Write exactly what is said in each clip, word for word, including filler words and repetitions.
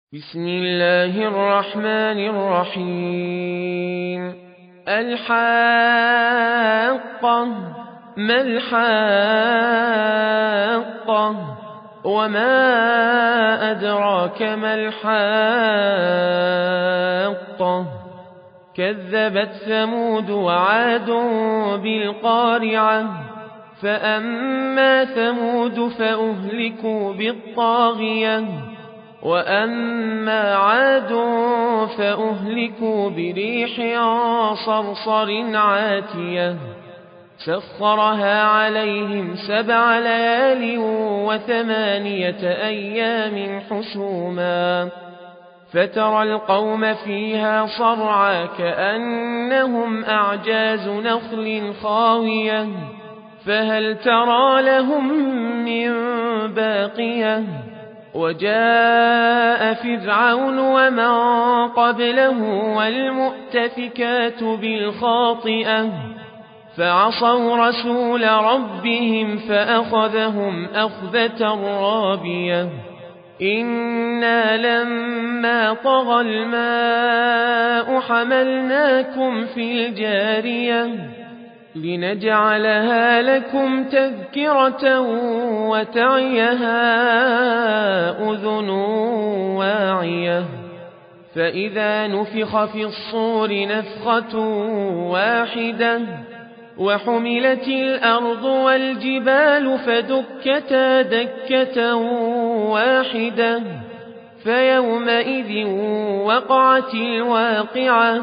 بسم الله الرحمن الرحيم. الحاقة ما الحاقة وما أدراك ما الحاقة كذبت ثمود وعاد بالقارعة فأما ثمود فأهلكوا بالطاغية وأما عاد فأهلكوا بريح صرصر عاتية سخرها عليهم سبع ليال وثمانية أيام حسوما فترى القوم فيها صرعى كأنهم أعجاز نخل خاوية فهل ترى لهم من باقية وجاء فرعون ومن قبله والمؤتفكات بالخاطئة فعصوا رسول ربهم فأخذهم أخذة رابية إنا لما طغى الماء حملناكم في الجارية لنجعلها لكم تذكرة وتعيها أذن واعية فإذا نفخ في الصور نفخة واحدة وحملت الأرض والجبال فدكتا دكة واحدة فيومئذ وقعت الواقعة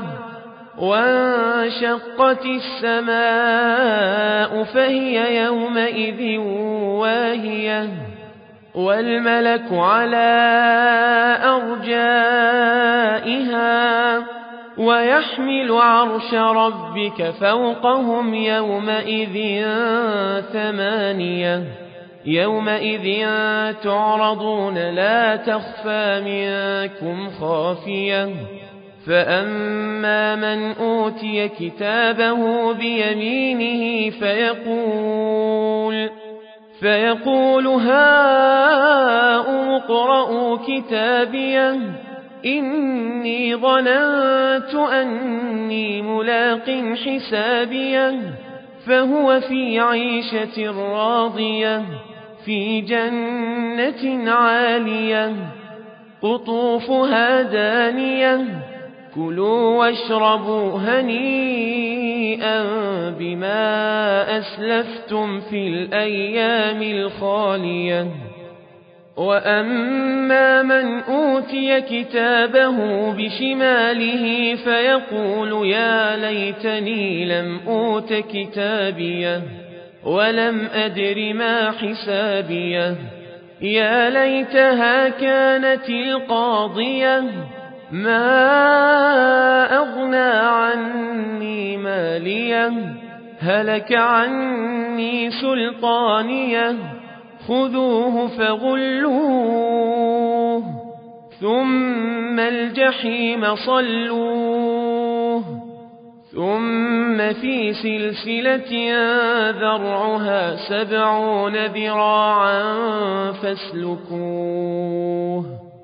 وانشقت السماء فهي يومئذ واهية والملك على أرجائها ويحمل عرش ربك فوقهم يومئذ ثمانية يومئذ تعرضون لا تخفى منكم خافية فأما من أوتي كتابه بيمينه فيقول فيقول هاؤم اقرءوا كتابيه إني ظننت أني ملاق حسابيه فهو في عيشة راضية في جنة عالية قطوفها دانية كلوا واشربوا هنيئا بما أسلفتم في الأيام الخالية وأما من أوتي كتابه بشماله فيقول يا ليتني لم أوت كتابيه ولم أدر ما حسابيه يا ليتها كانت القاضية ما أغنى عني ماليه هلك عني سلطانيه خذوه فغلوه ثم الجحيم صلوه ثم في سلسلة ذرعها سبعون ذراعا فاسلكوه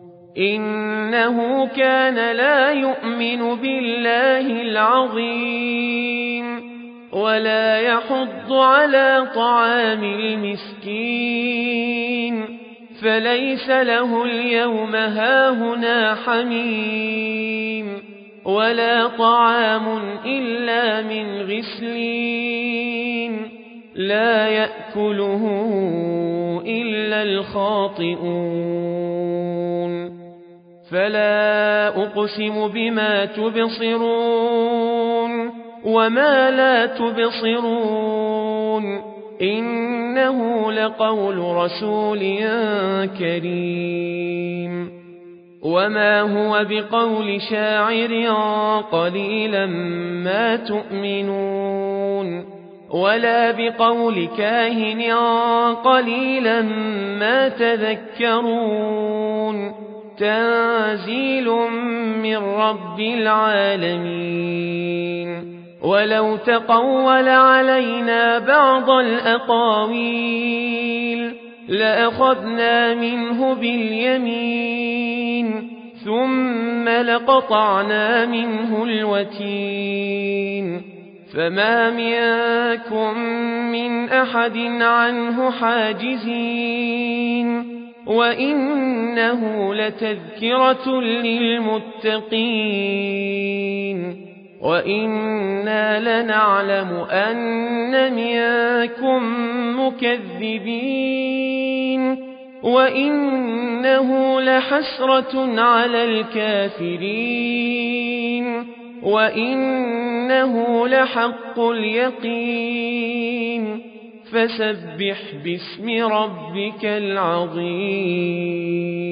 إنه كان لا يؤمن بالله العظيم ولا يحض على طعام المسكين فليس له اليوم هاهنا حميم ولا طعام إلا من غسلين لا يأكله إلا الخاطئون فلا أقسم بما تبصرون وما لا تبصرون إنه لقول رسول كريم وما هو بقول شاعر قليلا ما تؤمنون ولا بقول كاهن قليلا ما تذكرون تنزيل من رب العالمين ولو تقول علينا بعض الأقاويل لأخذنا منه باليمين ثم لقطعنا منه الوتين فما منكم من أحد عنه حاجزين وإنه لتذكرة للمتقين وإنا لنعلم أن منكم مكذبين وإنه لحسرة على الكافرين وإنه لحق اليقين فسبح باسم ربك العظيم